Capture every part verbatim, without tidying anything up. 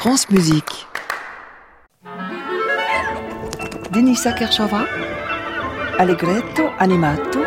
France Musique. Denisa Kershova, Allegretto animato.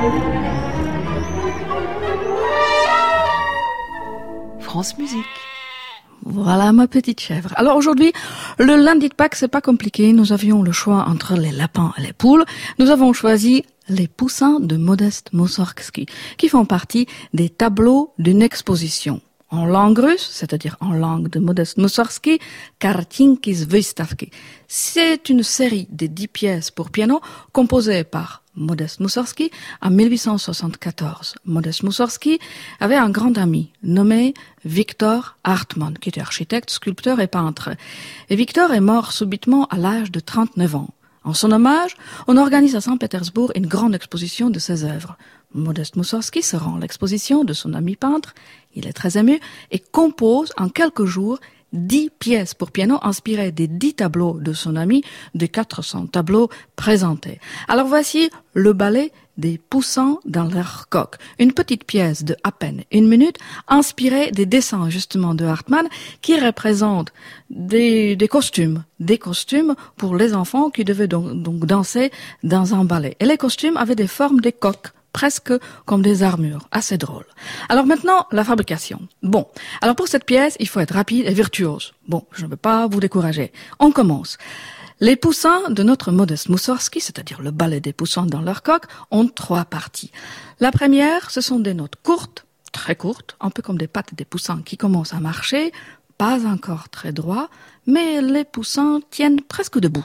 France Musique. Voilà ma petite chèvre. Alors aujourd'hui, le lundi de Pâques, c'est pas compliqué. Nous avions le choix entre les lapins et les poules. Nous avons choisi les poussins de Modeste Mussorgsky, qui font partie des tableaux d'une exposition en langue russe, c'est-à-dire en langue de Modeste Mussorgsky, Kartinki z Vystavki. C'est une série de dix pièces pour piano composées par Modeste Mussorgsky en mille huit cent soixante-quatorze. Modeste Mussorgsky avait un grand ami nommé Victor Hartmann, qui était architecte, sculpteur et peintre. Et Victor est mort subitement à l'âge de trente-neuf ans. En son hommage, on organise à Saint-Pétersbourg une grande exposition de ses œuvres. Modeste Mussorgsky se rend à l'exposition de son ami peintre, il est très ému, et compose en quelques jours dix pièces pour piano inspirées des dix tableaux de son ami, des quatre cents tableaux présentés. Alors voici le ballet des poussins dans leur coque, une petite pièce de à peine une minute, inspirée des dessins justement de Hartmann, qui représentent des, des costumes, des costumes pour les enfants qui devaient donc, donc danser dans un ballet. Et les costumes avaient des formes de coques, presque comme des armures, assez drôle. Alors maintenant, la fabrication. Bon, alors pour cette pièce, il faut être rapide et virtuose. Bon, je ne veux pas vous décourager. On commence. Les poussins de notre Modeste Mussorgsky, c'est-à-dire le ballet des poussins dans leur coque, ont trois parties. La première, ce sont des notes courtes, très courtes, un peu comme des pattes des poussins qui commencent à marcher, pas encore très droit, mais les poussins tiennent presque debout.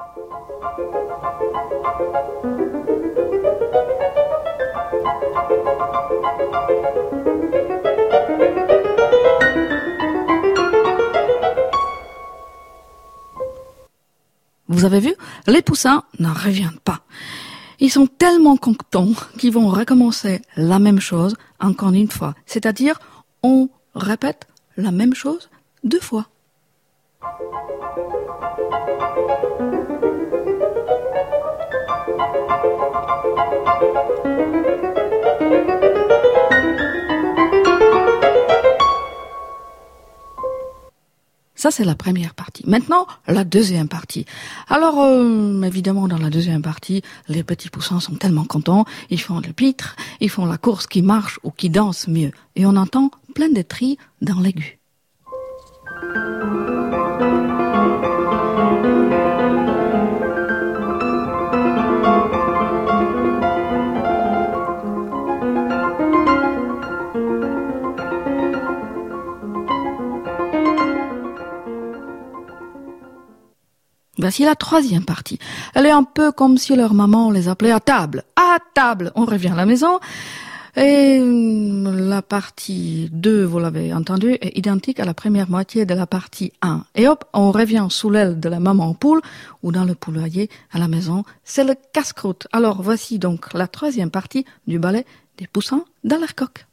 Vous avez vu, les poussins n'en reviennent pas. Ils sont tellement contents qu'ils vont recommencer la même chose encore une fois. C'est-à-dire, on répète la même chose deux fois. Ça, c'est la première partie. Maintenant, la deuxième partie. Alors, euh, évidemment, dans la deuxième partie, les petits poussins sont tellement contents, ils font le pitre, ils font la course qui marche ou qui danse mieux. Et on entend plein de trilles dans l'aigu. Voici la troisième partie. Elle est un peu comme si leur maman les appelait à table. À table, on revient à la maison. Et la partie deux, vous l'avez entendu, est identique à la première moitié de la partie un. Et hop, on revient sous l'aile de la maman poule ou dans le poulailler à la maison. C'est le casse-croûte. Alors voici donc la troisième partie du ballet des poussins dans leur coque.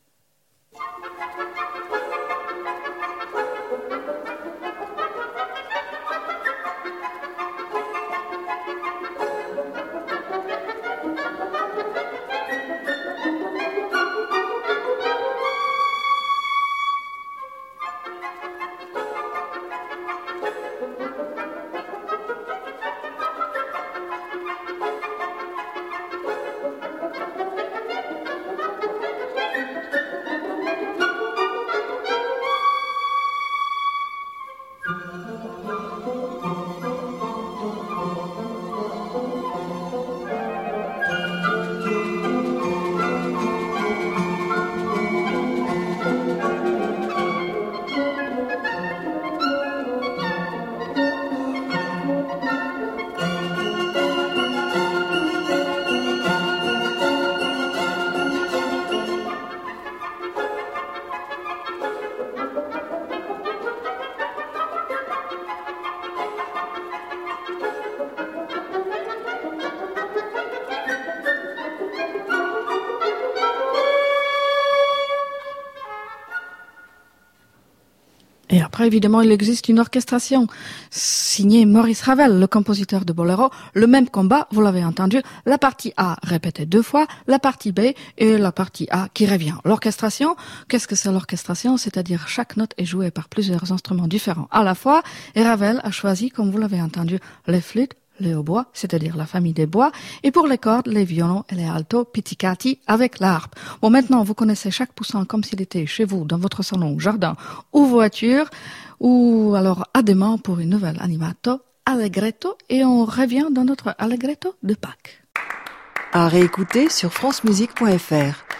Et après, évidemment, il existe une orchestration signée Maurice Ravel, le compositeur de Boléro. Le même combat, vous l'avez entendu, la partie A répétée deux fois, la partie B et la partie A qui revient. L'orchestration, qu'est-ce que c'est l'orchestration? C'est-à-dire chaque note est jouée par plusieurs instruments différents à la fois. Et Ravel a choisi, comme vous l'avez entendu, les flûtes, les hautbois, c'est-à-dire la famille des bois, et pour les cordes, les violons et les altos, pizzicati avec la harpe. Bon, maintenant, vous connaissez chaque poussin comme s'il était chez vous, dans votre salon, jardin ou voiture, ou alors à demain pour une nouvelle animato, Allegretto, et on revient dans notre Allegretto de Pâques. À réécouter sur francemusique point f r.